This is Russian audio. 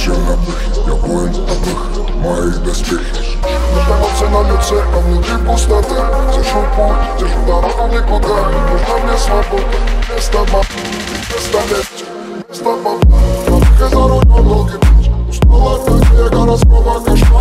чернобых, я воин обых моих доспехи. Эмоции на лице, а внутри пустота. Держу путь, держу дорогу никуда. Нужна мне свобода, вместо баб, вместо лет, вместо баб. Бабка за рулем долгий путь. Устала от надея, гороскопа кошмар.